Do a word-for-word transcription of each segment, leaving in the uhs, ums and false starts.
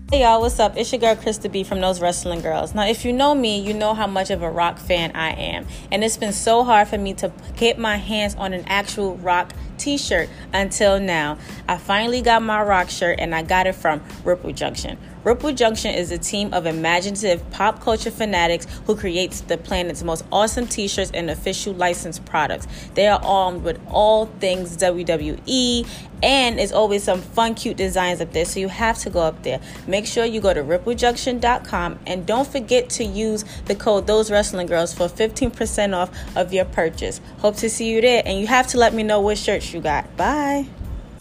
Hey y'all, what's up? It's your girl Krista B from Those Wrestling Girls. Now, if you know me, you know how much of a rock fan I am. And it's been so hard for me to get my hands on an actual rock t-shirt until now. I finally got my rock shirt and I got it from Ripple Junction. Ripple Junction is a team of imaginative pop culture fanatics who creates the planet's most awesome t-shirts and official licensed products. They are armed with all things W W E, and there's always some fun, cute designs up there, so you have to go up there. Make sure you go to ripple junction dot com and don't forget to use the code Those Wrestling Girls for fifteen percent off of your purchase. Hope to see you there, and you have to let me know what shirts you got. Bye.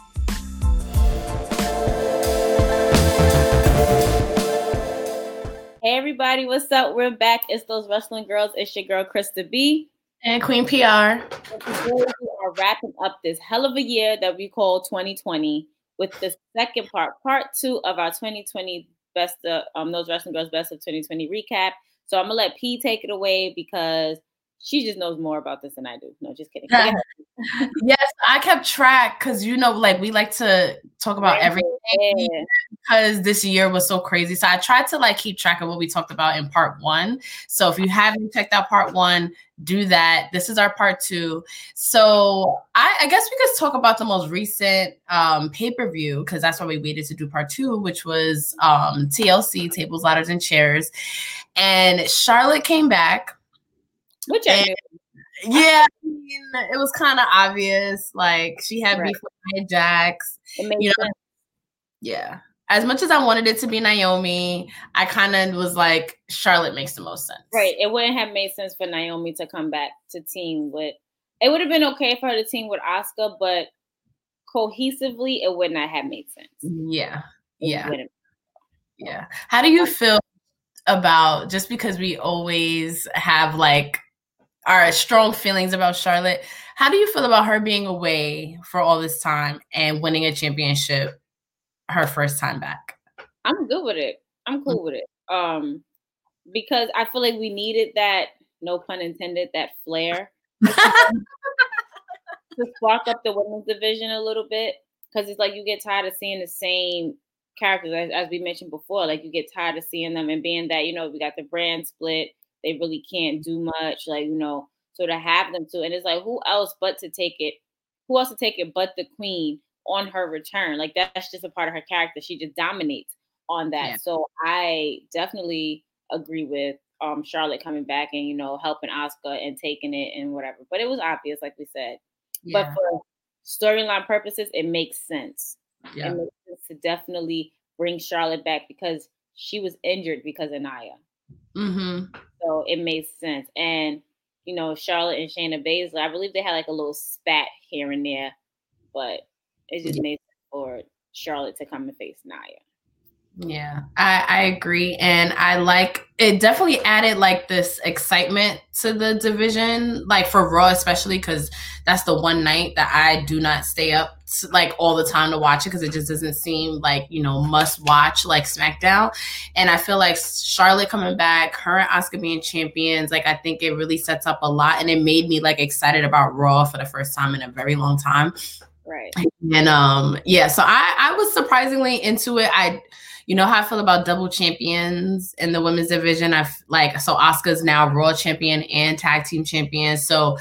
Hey everybody, what's up? We're back. It's Those Wrestling Girls. It's your girl Krista B. And Queen P R. Today we are wrapping up this hell of a year that we call twenty twenty with the second part, part two of our twenty twenty best of um Those Wrestling Girls best of twenty twenty recap. So I'm gonna let P take it away because she just knows more about this than I do. No, just kidding. Yes, I kept track because, you know, like we like to talk about everything yeah. because this year was so crazy. So I tried to like keep track of what we talked about in part one. So if you haven't checked out part one, do that. This is our part two. So I, I guess we could talk about the most recent um, pay-per-view because that's why we waited to do part two, which was um, T L C, Tables, Ladders, and Chairs. And Charlotte came back. Which I knew. Yeah, I mean, it was kind of obvious. Like she had right. beef with Nia Jax. It makes you know, sense. Yeah. As much as I wanted it to be Naomi, I kind of was like, Charlotte makes the most sense. Right. It wouldn't have made sense for Naomi to come back to team with. It would have been okay for her to team with Asuka, but cohesively, it would not have made sense. Yeah. Yeah. Yeah. How do you feel about, just because we always have like our strong feelings about Charlotte, how do you feel about her being away for all this time and winning a championship her first time back? I'm good with it. I'm cool mm-hmm. with it. Um, because I feel like we needed that, no pun intended, that flair to spark up the women's division a little bit. Because it's like you get tired of seeing the same characters, as, as we mentioned before. Like you get tired of seeing them, and being that, you know, we got the brand split, they really can't do much, like, you know, so to have them to, and it's like, who else but to take it, who else to take it but the queen on her return? Like, that's just a part of her character. She just dominates on that. Yeah. So I definitely agree with um, Charlotte coming back and, you know, helping Asuka and taking it and whatever. But it was obvious, like we said. Yeah. But for storyline purposes, it makes sense. Yeah. It makes sense to definitely bring Charlotte back because she was injured because of Nia. Mm-hmm. So it made sense. And, you know, Charlotte and Shayna Baszler, I believe they had like a little spat here and there, but it just yeah. made sense for Charlotte to come and face Nia. Yeah, I, I agree. And I like, it definitely added like this excitement to the division, like for Raw, especially because that's the one night that I do not stay up to, like all the time to watch it because it just doesn't seem like, you know, must watch like SmackDown. And I feel like Charlotte coming back, her and Asuka being champions, like I think it really sets up a lot. And it made me like excited about Raw for the first time in a very long time. Right. And um, yeah, so I, I was surprisingly into it. I You know how I feel about double champions in the women's division. I like so Asuka's now Raw champion and tag team champion. So,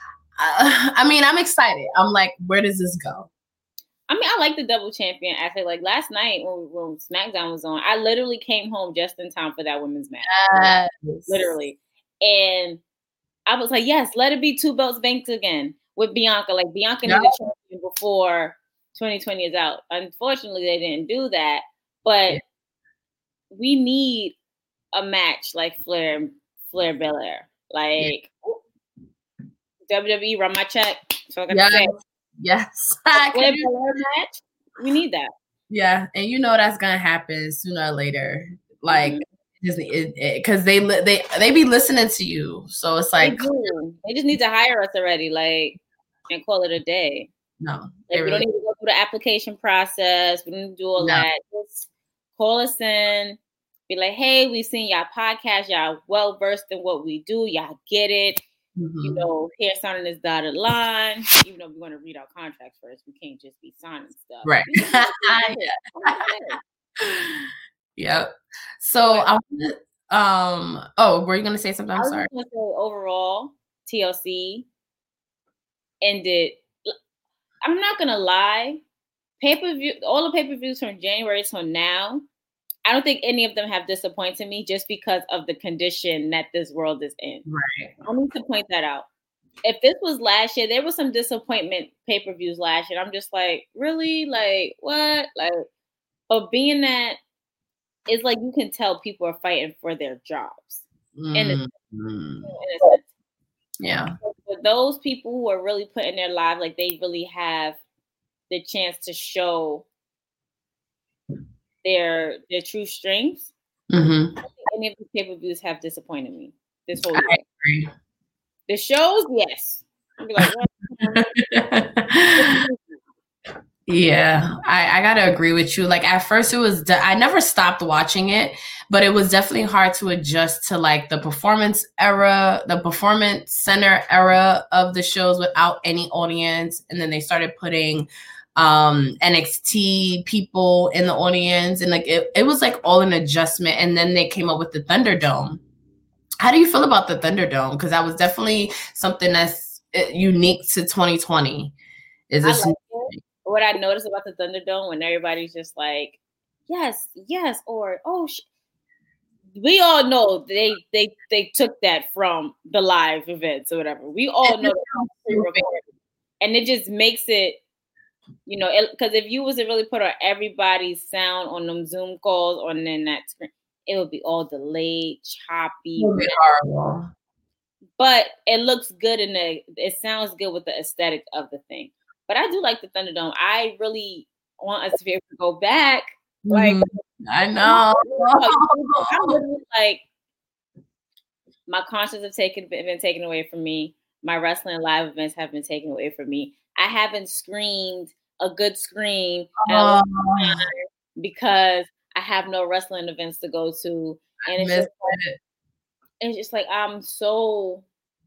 uh, I mean, I'm excited. I'm like, where does this go? I mean, I like the double champion aspect. Like last night when, when SmackDown was on, I literally came home just in time for that women's match. Yes. Literally, and I was like, yes, let it be two belts banked again with Bianca. Like Bianca yep. needed champion before twenty twenty is out. Unfortunately, they didn't do that. But yeah. we need a match like Flair, Flair Belair. Like yeah. W W E, run my check. So I yes. say. Yes. Flair Belair match. We need that. Yeah, and you know that's gonna happen sooner or later. Like, because mm-hmm. they they they be listening to you, so it's like they, do. They just need to hire us already, like, and call it a day. No, like, we really don't need to go through the application process. We don't need to do all no. that. Just call us in, be like, hey, we've seen y'all podcast. Y'all well versed in what we do. Y'all get it. Mm-hmm. You know, here signing this dotted line. Even though we want to read our contracts first, we can't just be signing stuff. Right. Yep. So I want um oh, were you gonna say something? I'm I was sorry. just gonna say overall, T L C ended. I'm not gonna lie, pay per view, all the pay per views from January till now, I don't think any of them have disappointed me just because of the condition that this world is in. Right. I need to point that out. If this was last year, there was some disappointment pay per views last year. I'm just like, really, like what, like, but being that it's like you can tell people are fighting for their jobs. Mm. In, a, in a sense. Yeah. For those people who are really putting their lives, like they really have the chance to show their their true strengths. Mm-hmm. I don't think any of the pay per views have disappointed me this whole year. I agree. The shows, yes. I'd be like, what? Yeah, I, I gotta agree with you. Like at first it was, de- I never stopped watching it, but it was definitely hard to adjust to like the performance era, the performance center era of the shows without any audience. And then they started putting um, N X T people in the audience. And like, it, it was like all an adjustment. And then they came up with the Thunderdome. How do you feel about the Thunderdome? Because that was definitely something that's unique to twenty twenty. Is this? What I noticed about the Thunderdome when everybody's just like, yes, yes, or oh, sh-. We all know they they they took that from the live events or whatever. We all know that, and it just makes it, you know, because if you was to really put on everybody's sound on them Zoom calls on then that screen, it would be all delayed, choppy, horrible. But it looks good and it sounds good with the aesthetic of the thing. But I do like the Thunderdome. I really want us to be able to go back. Like mm-hmm. I know. I'm literally like my concerts have taken been taken away from me. My wrestling live events have been taken away from me. I haven't screamed a good scream oh. because I have no wrestling events to go to, and it's just like, it's just like I'm so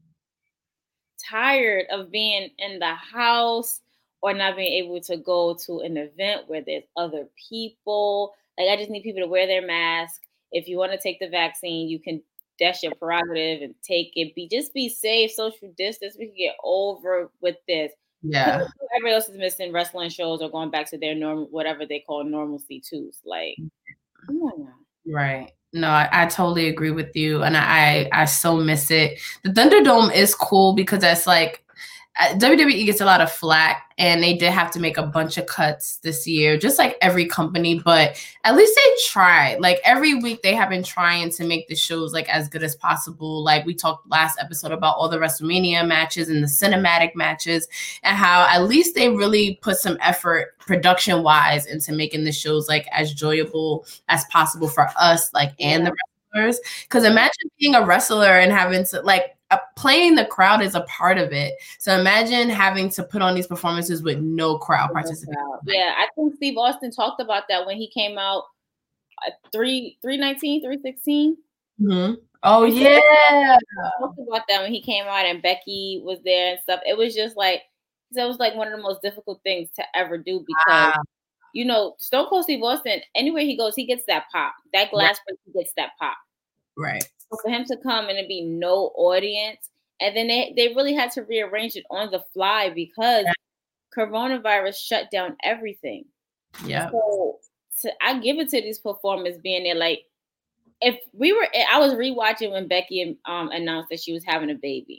tired of being in the house or not being able to go to an event where there's other people. Like I just need people to wear their mask. If you want to take the vaccine, you can. That's your prerogative and take it. Be just be safe, social distance. We can get over with this. Yeah. Everybody else is missing wrestling shows or going back to their normal, whatever they call normalcy too. Like, come on now. Right. No, I, I totally agree with you. And I, I so miss it. The Thunderdome is cool because that's like, W W E gets a lot of flack and they did have to make a bunch of cuts this year, just like every company, but at least they tried. Like every week they have been trying to make the shows like as good as possible. Like we talked last episode about all the WrestleMania matches and the cinematic matches and how at least they really put some effort production wise into making the shows like as enjoyable as possible for us, like and the wrestlers. Because imagine being a wrestler and having to like, Uh, playing the crowd is a part of it. So imagine having to put on these performances with no crowd participation. Yeah, I think Steve Austin talked about that when he came out at three three nineteen, three sixteen. Mm-hmm. Oh yeah. He talked about that when he came out and Becky was there and stuff. It was just like it was like one of the most difficult things to ever do because wow. you know, Stone Cold Steve Austin, anywhere he goes, he gets that pop. That glass break, he gets that pop. Right. So for him to come and it be no audience, and then they, they really had to rearrange it on the fly because yeah. coronavirus shut down everything. Yeah. So, so I give it to these performers being there. Like, if we were, I was rewatching when Becky um, announced that she was having a baby.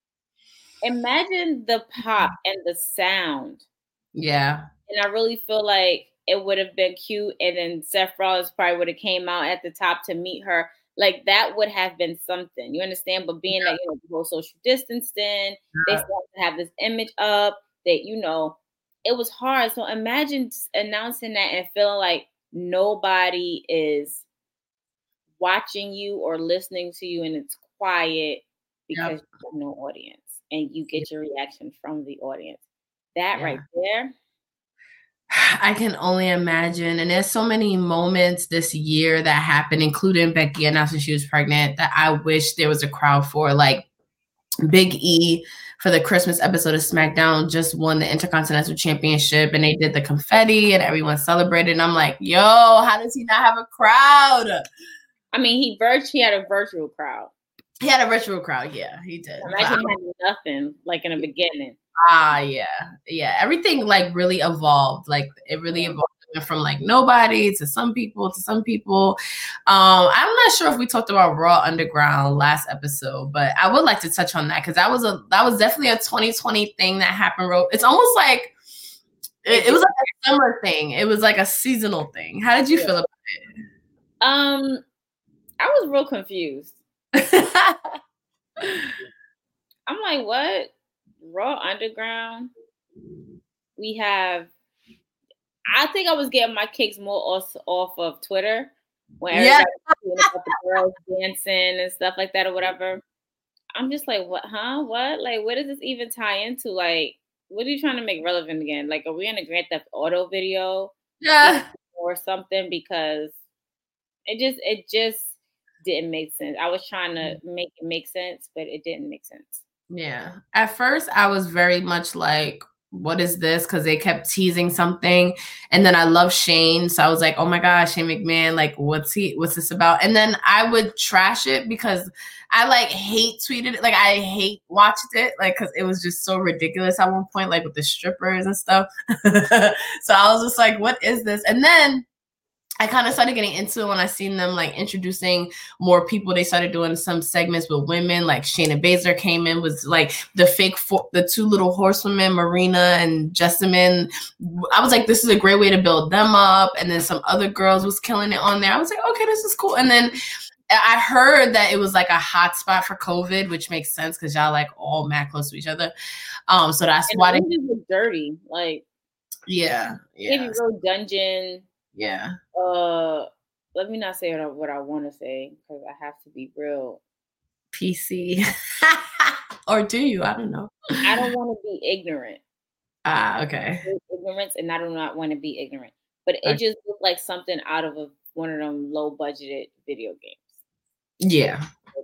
Imagine the pop and the sound. Yeah. And I really feel like it would have been cute. And then Seth Rollins probably would have came out at the top to meet her. Like that would have been something, you understand? But being yeah. that, you know, the whole social distancing, yeah. they still have to have this image up that, you know, it was hard. So imagine announcing that and feeling like nobody is watching you or listening to you and it's quiet because yep. you have no audience and you get your reaction from the audience. That yeah. right there. I can only imagine. And there's so many moments this year that happened, including Becky announcing she was pregnant, that I wish there was a crowd for. Like Big E for the Christmas episode of SmackDown just won the Intercontinental Championship, and they did the confetti and everyone celebrated. And I'm like, yo, how does he not have a crowd? I mean, he virt- he had a virtual crowd. He had a virtual crowd, yeah, he did. Imagine wow. having nothing like in the beginning. Ah, yeah, yeah. Everything like really evolved. Like it really evolved from like nobody to some people to some people. Um, I'm not sure if we talked about Raw Underground last episode, but I would like to touch on that because that was a that was definitely a twenty twenty thing that happened. It's almost like it, it was like a summer thing. It was like a seasonal thing. How did you yeah. feel about it? Um, I was real confused. I'm like, what? Raw Underground? We have. I think I was getting my kicks more off, off of Twitter when everybody was about the girls dancing and stuff like that or whatever. I'm just like, what? Huh? What? Like, what does this even tie into? Like, what are you trying to make relevant again? Like, are we in a Grand Theft Auto video? Yeah. Or something? Because it just, it just didn't make sense. I was trying to make it make sense, but it didn't make sense. Yeah. At first, I was very much like, what is this? Because they kept teasing something. And then I love Shane. So I was like, oh my gosh, Shane McMahon, like, what's he, what's this about? And then I would trash it because I like hate tweeted it. Like I hate watched it, like, cause it was just so ridiculous at one point, like with the strippers and stuff. So I was just like, what is this? And then I kind of started getting into it when I seen them like introducing more people. They started doing some segments with women, like Shayna Baszler came in, was like the fake, four, the two little horsewomen, Marina and Jessamine. I was like, this is a great way to build them up. And then some other girls was killing it on there. I was like, okay, this is cool. And then I heard that it was like a hot spot for COVID, which makes sense because y'all like all mad close to each other. Um, so that's and why they were dirty. Like, yeah, yeah. If you go dungeon. Yeah. Uh, let me not say what I, what I want to say because I have to be real. P C. Or do you? I don't know. I don't want to be ignorant. Ah, okay. Ignorance, and I do not want to be ignorant. But it okay. just looked like something out of a, one of them low budgeted video games. Yeah.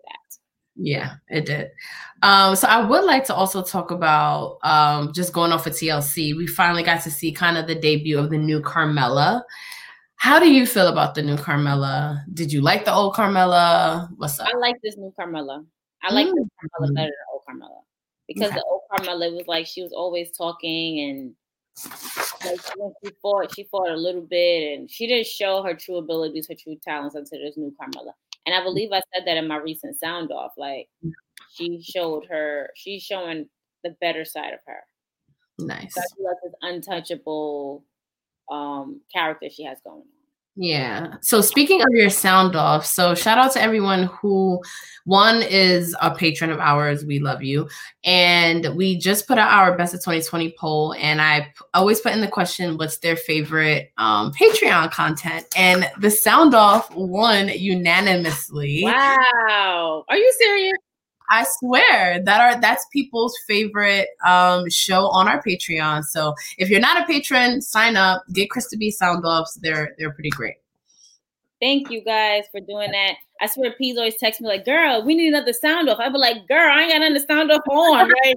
Yeah, it did. Um, so I would like to also talk about um, just going off of T L C. We finally got to see kind of the debut of the new Carmella. How do you feel about the new Carmella? Did you like the old Carmella? What's up? I like this new Carmella. I like mm-hmm. this Carmella better than old Carmella. Because okay. the old Carmella was like, she was always talking and like when she fought, she fought a little bit and she didn't show her true abilities, her true talents until this new Carmella. And I believe I said that in my recent sound off. Like she showed her, she's showing the better side of her. Nice. So I feel like this untouchable um, character she has going on. Yeah. So speaking of your sound off, so shout out to everyone who, one is a patron of ours. We love you. And we just put out our best of twenty twenty poll. And I p- always put in the question, what's their favorite um, Patreon content? And the sound off won unanimously. Wow. Are you serious? I swear that are that's people's favorite um, show on our Patreon. So if you're not a patron, sign up. Get Krista B sound offs. They're they're pretty great. Thank you guys for doing that. I swear, P's always text me like, "Girl, we need another sound off." I'd be like, "Girl, I ain't got nothing to sound off on, right?"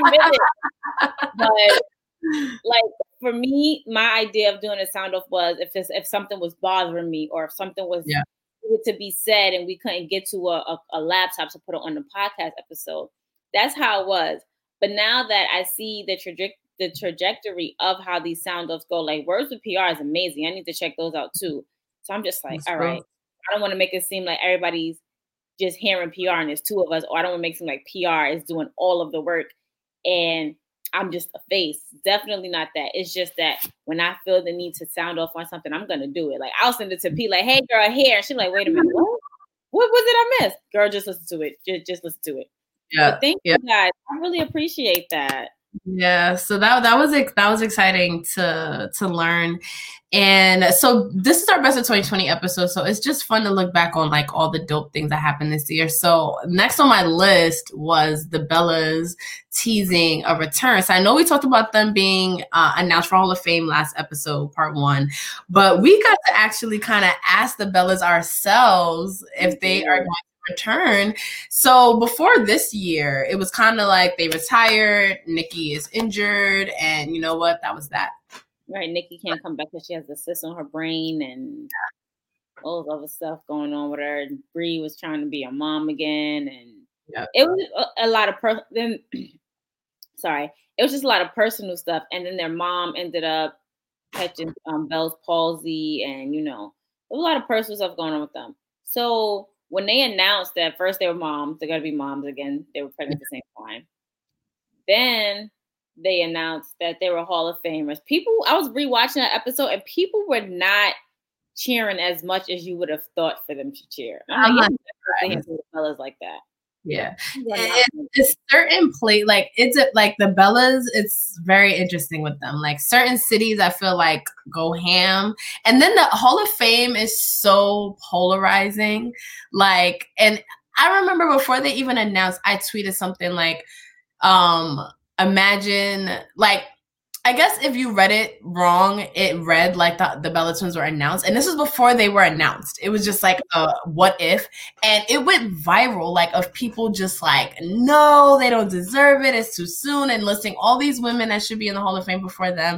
But like for me, my idea of doing a sound off was if this, if something was bothering me or if something was. Yeah. To be said and we couldn't get to a, a, a laptop to put it on the podcast episode. That's how it was. But now that I see the, traje- the trajectory of how these sound offs go, like Words with P R is amazing. I need to check those out too. So I'm just like, That's all right. Cool. I don't want to make it seem like everybody's just hearing P R and there's two of us, or I don't want to make it seem like P R is doing all of the work and I'm just a face. Definitely not that. It's just that when I feel the need to sound off on something, I'm gonna do it. Like I'll send it to P, like, "Hey, girl, here." And she's like, "Wait a minute, what? What was it I missed?" Girl, just listen to it. Just, just listen to it. Yeah. But thank yeah. you guys. I really appreciate that. Yeah. So that that was that was exciting to to learn. And so this is our best of twenty twenty episode. So it's just fun to look back on like all the dope things that happened this year. So next on my list was the Bellas teasing a return. So I know we talked about them being uh, announced for Hall of Fame last episode, part one, but we got to actually kind of ask the Bellas ourselves if they are going to return. So before this year, it was kind of like they retired, Nikki is injured, and you know what? That was that. Right, Nikki can't come back because she has the cyst on her brain and all this other stuff going on with her. And Bree was trying to be a mom again, and yep. it was a, a lot of per- then. sorry, it was just a lot of personal stuff. And then their mom ended up catching um, Bell's palsy, and you know, there was a lot of personal stuff going on with them. So when they announced that first they were moms, they're gonna be moms again. They were pregnant at the same time. Then they announced that they were Hall of Famers. People, I was rewatching that episode, and people were not cheering as much as you would have thought for them to cheer. I'm like, yeah, the fellas like that. Yeah, it, it's certain play like it's like the Bellas. It's very interesting with them. Like certain cities, I feel like go ham, and then the Hall of Fame is so polarizing. Like, and I remember before they even announced, I tweeted something like, um, "Imagine like." I guess if you read it wrong, it read like the, the Bella Twins were announced. And this was before they were announced. It was just like a what if. And it went viral, like of people just like, no, they don't deserve it. It's too soon. And listing all these women that should be in the Hall of Fame before them.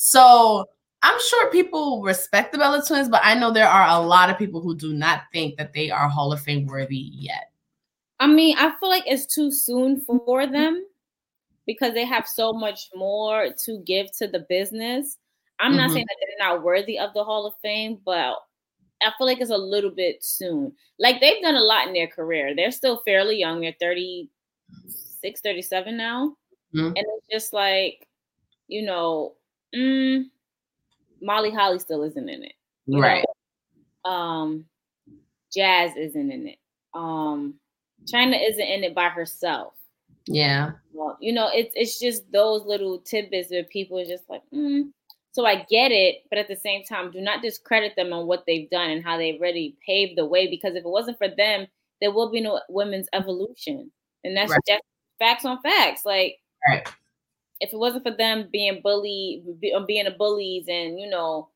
So I'm sure people respect the Bella Twins, but I know there are a lot of people who do not think that they are Hall of Fame worthy yet. I mean, I feel like it's too soon for them, because they have so much more to give to the business. I'm mm-hmm. not saying that they're not worthy of the Hall of Fame, but I feel like it's a little bit soon. Like they've done a lot in their career. They're still fairly young. They're thirty-six, thirty-seven now. Mm-hmm. And it's just like, you know, mm, Molly Holly still isn't in it. Right. Know? Um, Jazz isn't in it. Um, China isn't in it by herself. Yeah. Well, you know, it's it's just those little tidbits where people are just like, mm. So I get it, but at the same time, do not discredit them on what they've done and how they've really paved the way. Because if it wasn't for them, there will be no women's evolution, and that's right. just facts on facts. Like, right. if it wasn't for them being bullied, being a bullies, and you know,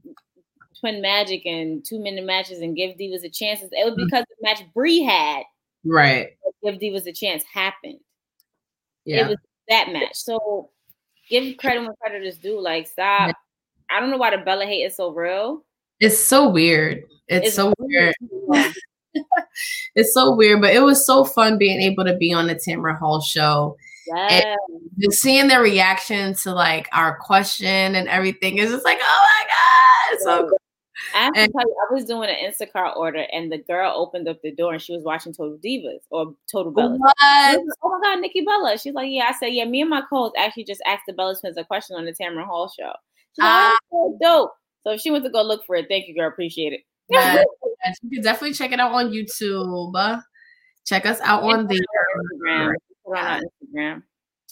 Twin Magic and two minute matches and give Divas a chance, it was because mm-hmm. the match Bree had, right? Give Divas a chance happened. Yeah. It was that match. So give credit when credit is due. Like, stop. Yeah. I don't know why the Bella hate is so real. It's so weird. It's, it's so weird. weird. It's so weird, but it was so fun being able to be on the Tamara Hall show. Yes. And seeing their reaction to like our question and everything is just like, oh my God. It's so cool. I have to and, tell you, I was doing an Instacart order, and the girl opened up the door, and she was watching Total Divas or Total Bellas. What? Like, oh my God, Nikki Bella! She's like, yeah. I said, yeah. Me and my co-host actually just asked the Bella Twins a question on the Tamara Hall show. She's like, oh, so dope. So if she went to go look for it, thank you, girl. Appreciate it. Yes, yes. You can definitely check it out on YouTube. Check us out on the Instagram. Put on our Instagram.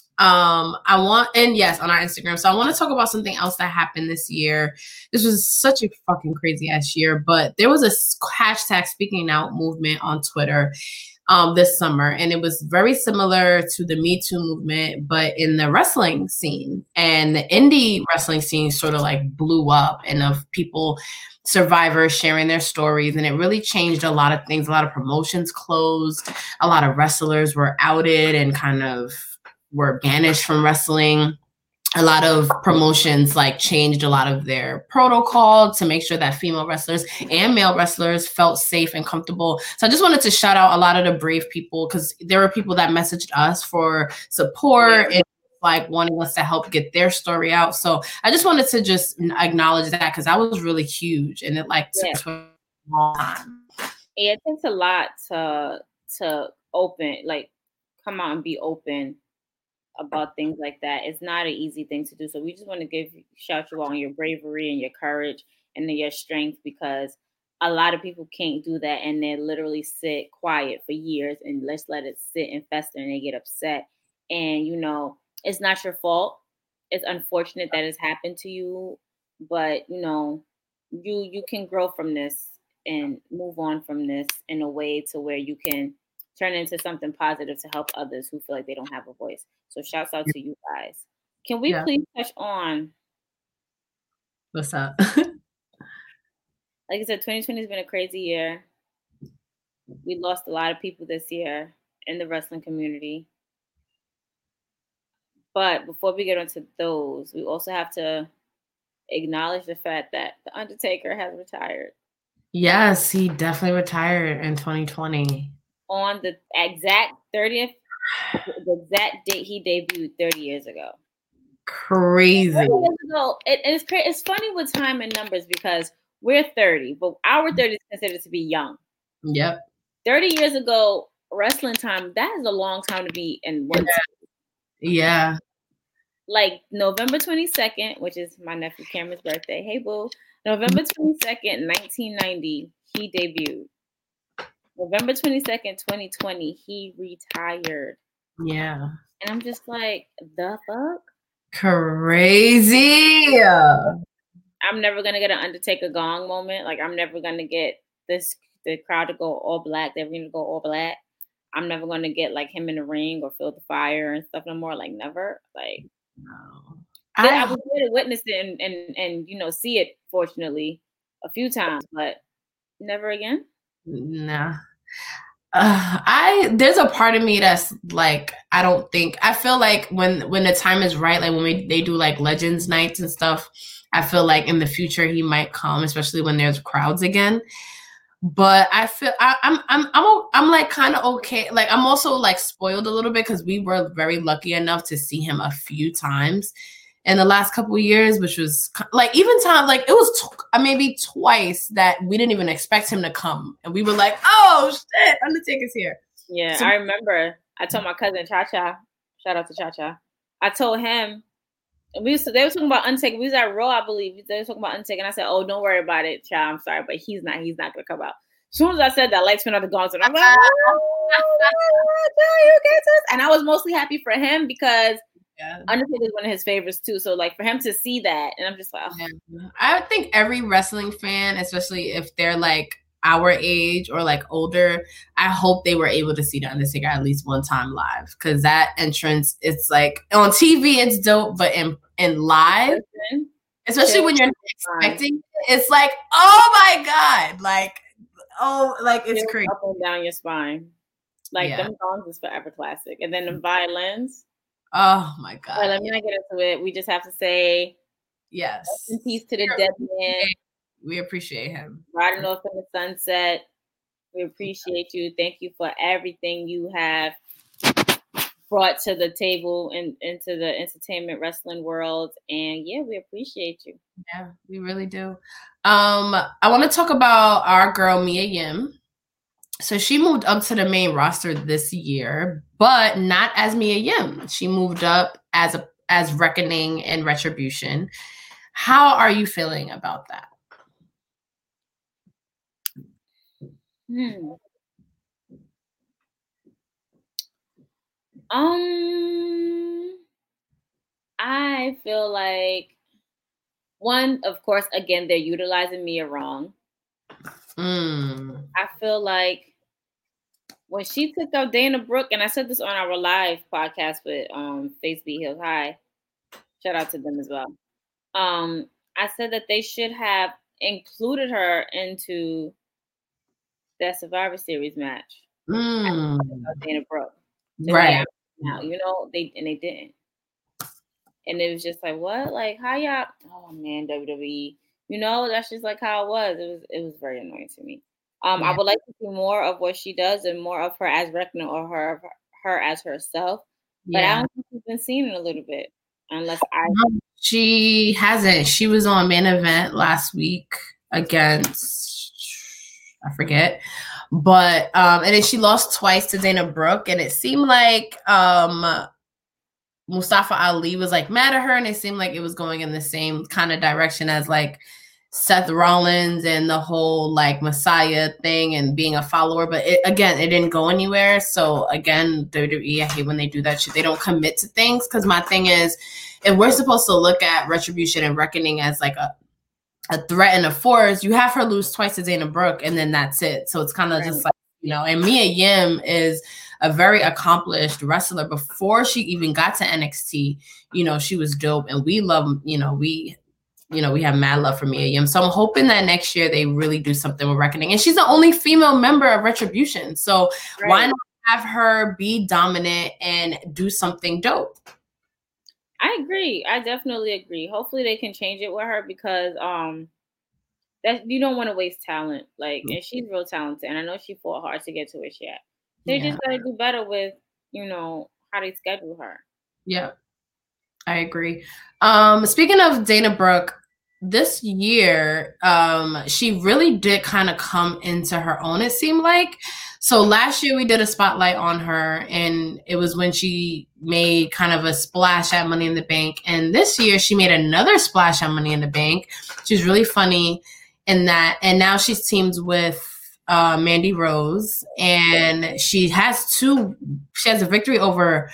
Um, I want, and yes, on our Instagram. So I want to talk about something else that happened this year. This was such a fucking crazy ass year, but there was a hashtag speaking out movement on Twitter um, this summer. And it was very similar to the Me Too movement, but in the wrestling scene. And the indie wrestling scene sort of like blew up, and of people, survivors sharing their stories. And it really changed a lot of things. A lot of promotions closed. A lot of wrestlers were outed and kind of were banished from wrestling. A lot of promotions like changed a lot of their protocol to make sure that female wrestlers and male wrestlers felt safe and comfortable. So I just wanted to shout out a lot of the brave people, because there were people that messaged us for support and like wanting us to help get their story out. So I just wanted to just acknowledge that, because that was really huge, and it like took yeah. a long time. Yeah, it takes a lot to to open, like come out and be open about things like that. It's not an easy thing to do. So we just want to give shout you on your bravery and your courage and your strength, because a lot of people can't do that, and they literally sit quiet for years and let's let it sit and fester, and they get upset. And you know, it's not your fault. It's unfortunate that it's happened to you, but you know, you you can grow from this and move on from this in a way to where you can turn into something positive to help others who feel like they don't have a voice. So shouts out to you guys. Can we yeah. please touch on what's up? Like I said, twenty twenty has been a crazy year. we lost a lot of people this year in the wrestling community. But before we get into those, we also have to acknowledge the fact that The Undertaker has retired. Yes, he definitely retired in twenty twenty. On the exact thirtieth, the exact date he debuted thirty years ago. Crazy. thirty years ago, it, it's crazy. It's funny with time and numbers because we're thirty, but our thirty is considered to be young. Yep. thirty years ago, wrestling time, that is a long time to be in one. Yeah. yeah. Like November twenty-second, which is my nephew Cameron's birthday. Hey, boo. November twenty-second, nineteen ninety, he debuted. November twenty-second, twenty twenty, he retired. Yeah. And I'm just like, the fuck? Crazy. I'm never going to get an Undertaker gong moment. Like, I'm never going to get this, the crowd to go all black. They're going to go all black. I'm never going to get, like, him in the ring or feel the fire and stuff no more. Like, never. Like, no. I, I was there to witness it and, and, and, you know, see it, fortunately, a few times, but never again. Nah. Uh, I there's a part of me that's like, I don't think, I feel like when when the time is right, like when we they do like Legends nights and stuff, I feel like in the future he might come, especially when there's crowds again. But I feel I, I'm I'm I'm I'm like kind of okay. Like I'm also like spoiled a little bit because we were very lucky enough to see him a few times in the last couple of years, which was like even time like it was t- maybe twice that we didn't even expect him to come, and we were like, "Oh shit, Undertaker's here." Yeah, so- I remember. I told my cousin Cha Cha, shout out to Cha Cha. I told him we used to, they were talking about Undertaker. We was at Raw, I believe. They were talking about Undertaker, and I said, "Oh, don't worry about it, Cha. I'm sorry, but he's not. He's not gonna come out." As soon as I said that, lights went out the guns, and I'm like, oh, you get this. And I was mostly happy for him because. Yeah. Undertaker is one of his favorites too. So like for him to see that, and I'm just like, oh. Yeah. I think every wrestling fan, especially if they're like our age or like older, I hope they were able to see the Undertaker at least one time live, because that entrance, it's like on T V, it's dope, but in in live, Listen, especially when you're not expecting it, it's like, oh my god, like oh, like it's crazy up and down your spine. Like yeah. Them songs is forever classic, and then the violins. Oh my god! Right, let me not get into it. We just have to say, yes, rest in peace to the dead man. We appreciate him. Riding off in the sunset. We appreciate you. Thank you for everything you have brought to the table and into the entertainment wrestling world. And yeah, we appreciate you. Yeah, we really do. Um, I want to talk about our girl Mia Yim. So she moved up to the main roster this year, but not as Mia Yim. She moved up as a as Reckoning and Retribution. How are you feeling about that? Hmm. Um, I feel like one, of course, again, they're utilizing Mia wrong. Mm. I feel like when she took out Dana Brooke, and I said this on our live podcast with um, Face Be Healed High, shout out to them as well. Um, I said that they should have included her into that Survivor Series match. Mm. Dana Brooke, right now, you know, they and they didn't, and it was just like, what, like how y'all? Oh man, W W E, you know, that's just like how it was. It was it was very annoying to me. Um, yeah. I would like to see more of what she does and more of her as Reckoning or her her as herself. But yeah. I don't think she's been seen in a little bit, unless I. No, she hasn't. She was on Main Event last week against I forget, but um, and then she lost twice to Dana Brooke, and it seemed like um, Mustafa Ali was like mad at her, and it seemed like it was going in the same kind of direction as like Seth Rollins and the whole like Messiah thing and being a follower, but it, again, it didn't go anywhere. So again, W W E, I hate when they do that shit. They don't commit to things, because my thing is, if we're supposed to look at Retribution and Reckoning as like a a threat and a force, you have her lose twice to Dana Brooke, and then that's it. So it's kind of right. just like, you know, and Mia Yim is a very accomplished wrestler. Before she even got to N X T, you know, she was dope, and we love, you know, we you know, we have mad love for Mia Yim. So I'm hoping that next year they really do something with Reckoning. And she's the only female member of Retribution. So right. why not have her be dominant and do something dope? I agree. I definitely agree. Hopefully they can change it with her because um that you don't want to waste talent. Like, and she's real talented. And I know she fought hard to get to where she at. They yeah. just gotta do better with, you know, how they schedule her. Yeah. I agree. Um, speaking of Dana Brooke, this year, um, she really did kind of come into her own, it seemed like. So last year we did a spotlight on her, and it was when she made kind of a splash at Money in the Bank. And this year she made another splash at Money in the Bank. She's really funny in that. And now she's teamed with uh, Mandy Rose, and she has two, she has a victory over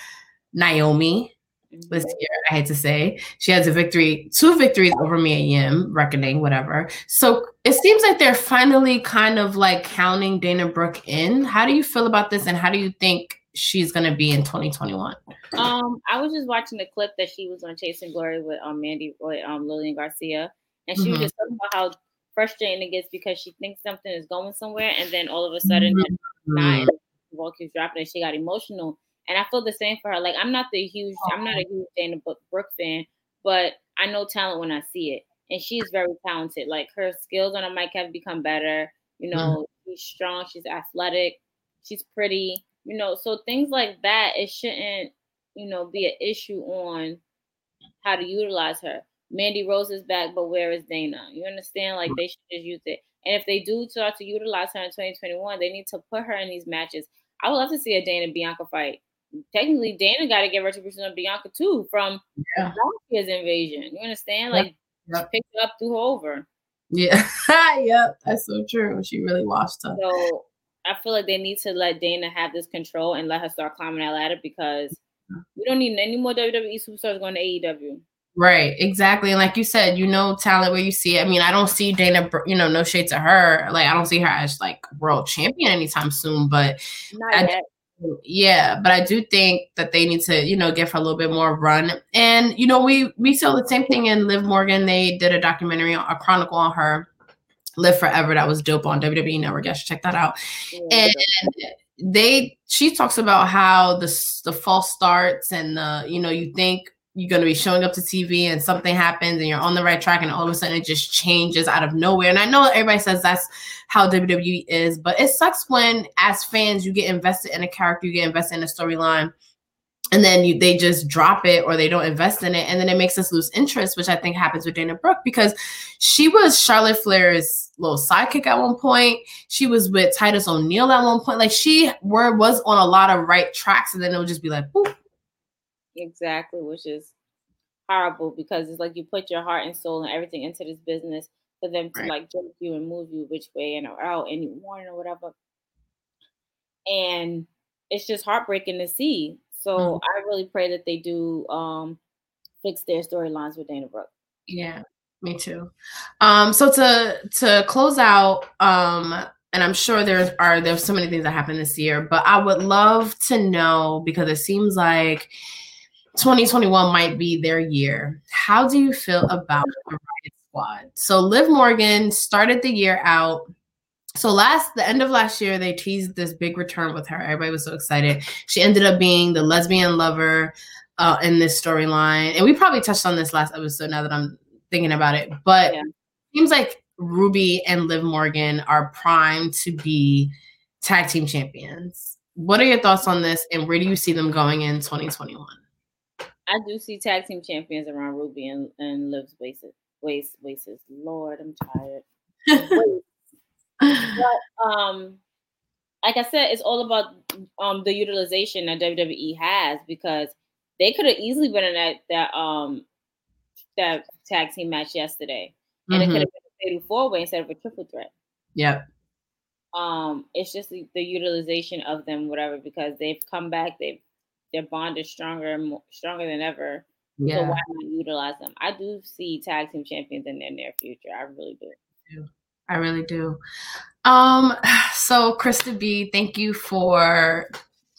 Naomi this year, I hate to say. She has a victory, two victories over Mia Yim, Reckoning, whatever. So it seems like they're finally kind of like counting Dana Brooke in. How do you feel about this, and how do you think she's going to be in twenty twenty-one? Um, I was just watching the clip that she was on Chasing Glory with um Mandy, with um Lillian Garcia, and she mm-hmm. was just talking about how frustrating it gets because she thinks something is going somewhere, and then all of a sudden, mm-hmm. not, the ball keeps dropping, and she got emotional. And I feel the same for her. Like, I'm not the huge, I'm not a huge Dana Brooke fan, but I know talent when I see it. And she's very talented. Like, her skills on a mic have become better. You know, mm-hmm. she's strong, she's athletic, she's pretty. You know, so things like that, it shouldn't, you know, be an issue on how to utilize her. Mandy Rose is back, but where is Dana? You understand? Like, they should just use it. And if they do start to utilize her in twenty twenty-one, they need to put her in these matches. I would love to see a Dana Bianca fight. Technically, Dana got to get retribution on Bianca too from yeah. last year's invasion. You understand? Like, yep. She picked her up, threw her over. Yeah, yep, that's so true. She really washed her. So I feel like they need to let Dana have this control and let her start climbing that ladder, because we don't need any more W W E superstars going to A E W. Right, exactly. And like you said, you know, talent where you see it. I mean, I don't see Dana, you know, no shade to her. Like, I don't see her as like world champion anytime soon, but not I yet. Yeah, but I do think that they need to, you know, give her a little bit more run. And, you know, we we saw the same thing in Liv Morgan. They did a documentary, a chronicle on her, Live Forever. That was dope on W W E Network. I should check that out. Yeah. And they, she talks about how the the false starts and the, you know, you think you're going to be showing up to T V and something happens and you're on the right track and all of a sudden it just changes out of nowhere. And I know everybody says that's how W W E is, but it sucks when as fans, you get invested in a character, you get invested in a storyline, and then you, they just drop it or they don't invest in it. And then it makes us lose interest, which I think happens with Dana Brooke, because she was Charlotte Flair's little sidekick at one point. She was with Titus O'Neil at one point. Like, she were, was on a lot of right tracks, and then it would just be like, whoop. Exactly, which is horrible, because it's like you put your heart and soul and everything into this business for them to right. like jerk you and move you which way and or out and you want or whatever. And it's just heartbreaking to see. So mm-hmm. I really pray that they do um, fix their storylines with Dana Brooke. Yeah, me too. Um, so to to close out, um, and I'm sure there are there's so many things that happened this year, but I would love to know, because it seems like twenty twenty-one might be their year. How do you feel about the Riot Squad? So Liv Morgan started the year out. So last, the end of last year, they teased this big return with her. Everybody was so excited. She ended up being the lesbian lover uh, in this storyline. And we probably touched on this last episode now that I'm thinking about it. But yeah. It seems like Ruby and Liv Morgan are primed to be tag team champions. What are your thoughts on this, and where do you see them going in twenty twenty-one? I do see tag team champions around Ruby and, and Liv's waist, waist, waist. Lord, I'm tired. But um, like I said, it's all about um the utilization that W W E has, because they could have easily been in that that um that tag team match yesterday, and mm-hmm. it could have been a fatal four way instead of a triple threat. Yep. Um, it's just the, the utilization of them, whatever, because they've come back, they've their bond is stronger and more, stronger than ever. Yeah. So why not utilize them? I do see tag team champions in their near future. I really do. I really do. Um, so Krista B, thank you for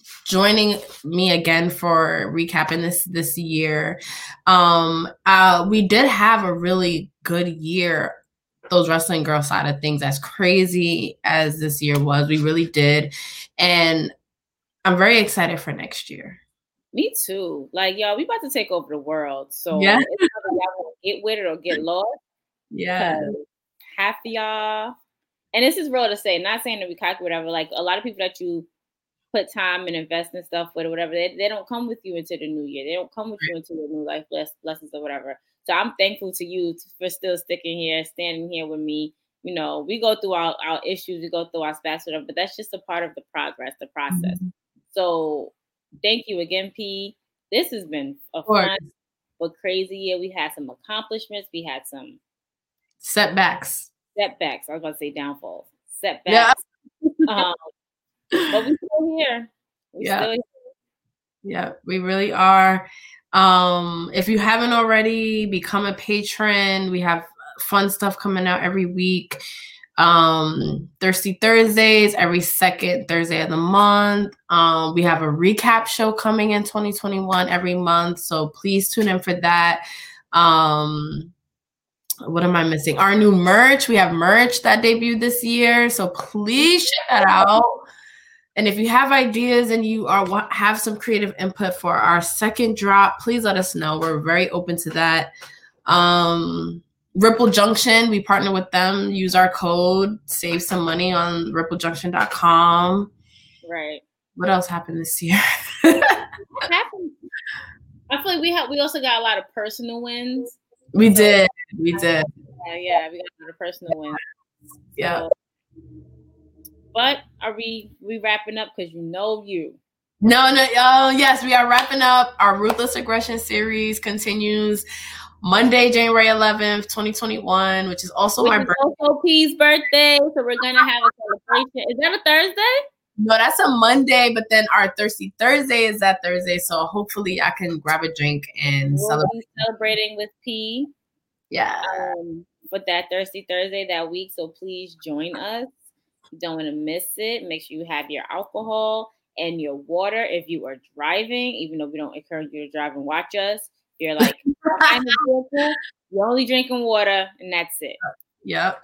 joining me again for recapping this this year. Um, uh, we did have a really good year. Those Wrestling Girl side of things, as crazy as this year was, we really did, and I'm very excited for next year. Me too. Like, y'all, we about to take over the world. So yeah. it's either y'all want to get with it or get lost. Yeah. Half of y'all, and this is real to say, not saying that we cocky, whatever. Like, a lot of people that you put time and invest in stuff with or whatever, they, they don't come with you into the new year. They don't come with you into your new life bless, lessons or whatever. So I'm thankful to you for still sticking here, standing here with me. You know, we go through our, our issues, we go through our spats, whatever, but that's just a part of the progress, the process. Mm-hmm. So thank you again, P. This has been a fun but crazy year. We had some accomplishments. We had some setbacks. Setbacks. I was about to say downfalls. Setbacks. Yeah. um, but we're still here. We're yeah. still here. Yeah, we really are. Um, if you haven't already, become a patron. We have fun stuff coming out every week. Um, Thirsty Thursdays, every second Thursday of the month. Um, we have a recap show coming in twenty twenty-one every month. So please tune in for that. Um, what am I missing? Our new merch. We have merch that debuted this year. So please check that out. And if you have ideas and you are have some creative input for our second drop, please let us know. We're very open to that. Um, Ripple Junction, we partner with them. Use our code, save some money on ripple junction dot com. Right. What else happened this year? What happened? I feel like we have we also got a lot of personal wins. We so, did. We did. Yeah, yeah, we got a lot of personal wins. Yeah. So, but are we we wrapping up because you know you? No, no. Oh, yes, we are wrapping up. Our Ruthless Aggression series continues Monday, January eleventh, twenty twenty-one, which is also which my is birthday. Also P's birthday, so we're gonna have a celebration. Is that a Thursday? No, that's a Monday, but then our Thirsty Thursday is that Thursday. So hopefully I can grab a drink and we'll celebrate. Be celebrating with P. Yeah. Um, with that Thirsty Thursday that week. So please join us. You don't want to miss it. Make sure you have your alcohol and your water if you are driving, even though we don't encourage you to drive and watch us. You're like, behind the vehicle, you're only drinking water, and that's it. Yep.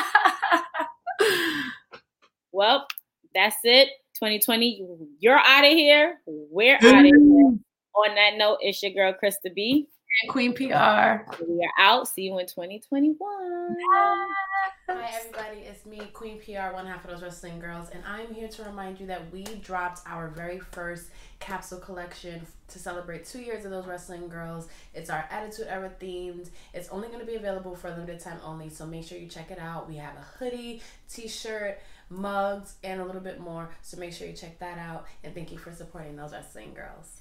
Well, that's it. twenty twenty, you're out of here. We're out of here. On that note, it's your girl, Krista B. And Queen P R. We are out. See you in twenty twenty-one. Hi, everybody. It's me, Queen P R, one half of those Wrestling Girls, and I'm here to remind you that we dropped our very first capsule collection to celebrate two years of those Wrestling Girls. It's our Attitude Era themed. It's only going to be available for a limited time only, so make sure you check it out. We have a hoodie, t-shirt, mugs, and a little bit more, so make sure you check that out, and thank you for supporting those Wrestling Girls.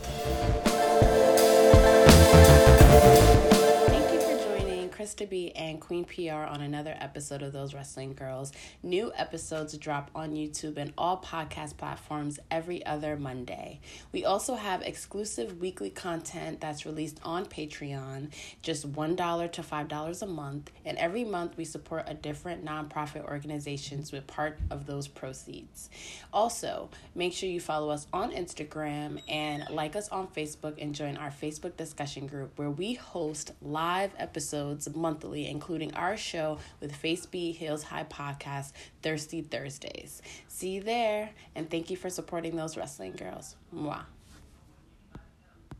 Thank you for joining Krista B and Queen P R on another episode of Those Wrestling Girls. New episodes drop on YouTube and all podcast platforms every other Monday. We also have exclusive weekly content that's released on Patreon, just one dollar to five dollars a month, and every month we support a different nonprofit organizations with part of those proceeds. Also, make sure you follow us on Instagram and like us on Facebook and join our Facebook discussion group where we host live episodes monthly, including our show with Face B Hills High podcast, Thirsty Thursdays. See you there, and thank you for supporting those Wrestling Girls. Mwah.